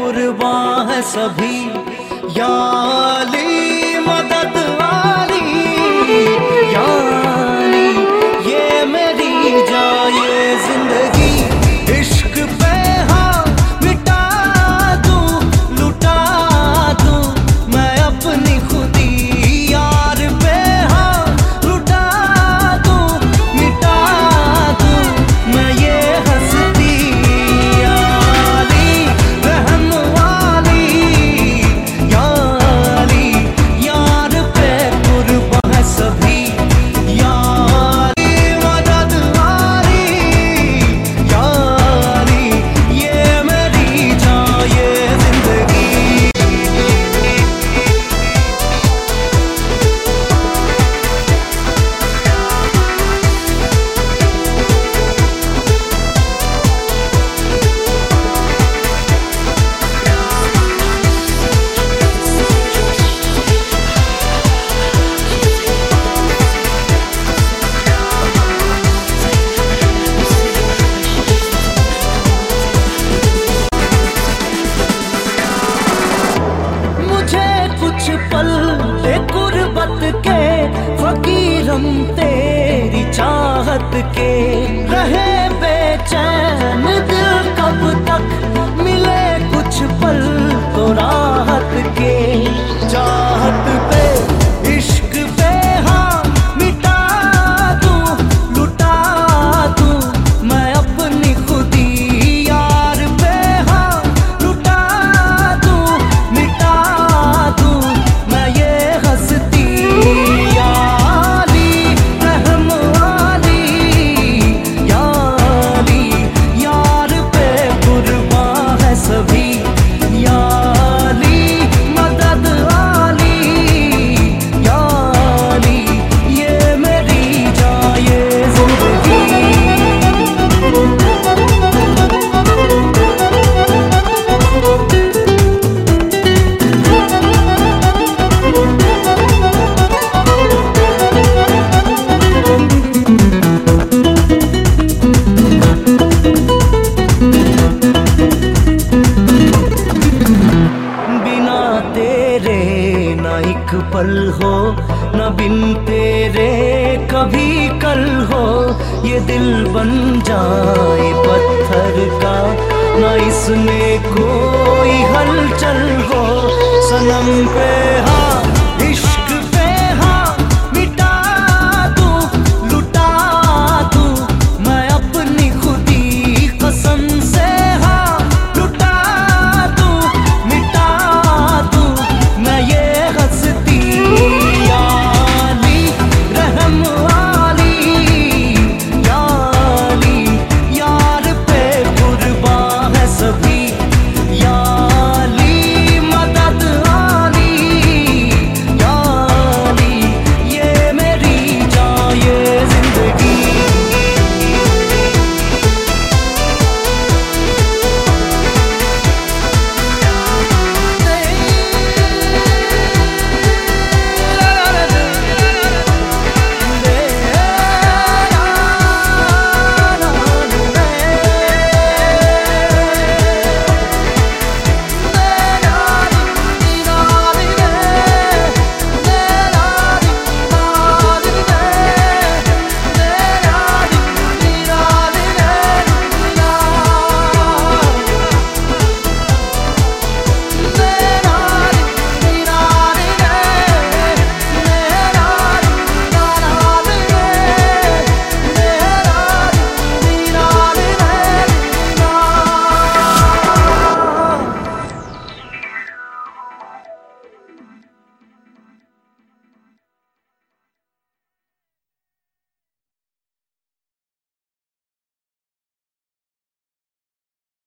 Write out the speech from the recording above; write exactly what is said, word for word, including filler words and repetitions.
कुर्बान है सभी, या अली मदद वाली, या अली ये मेरी जाए जिंदगी। इश्क पे हाँ मिटा दूं, लुटा दूं मैं अपनी खुदी, यार पे हाँ लुटा दूं, मिटा दूं मैं ये हंसती। या अली रहम वाली, या अली यार पे कुर्बान है सभी, या अली मदद वाली, या अली ये मेरी जाए जिंदगी। मुझे कुछ पल दे गुर्बत के, फकीरम तेरी चाहत के, रहे बेचैन दिल कब तक, मिले कुछ पल तो राहत के। चाहत पे इश्क पे हाँ मिटा दूं, लुटा दूं मैं अपनी खुदी, यार पे हाँ लुटा दूं, मिटा दूं मैं ये हंसती। या अली रहम वाली, या अली यार पे कुर्बान है सभी, या अली मदद वाली, या अली ये मेरी जाए जिंदगी। बिना तेरे ना एक पल हो, ना बिन तेरे कभी कल हो, ये दिल बन जाए पत्थर का, ना इसमें कोई हलचल हो, सनम पे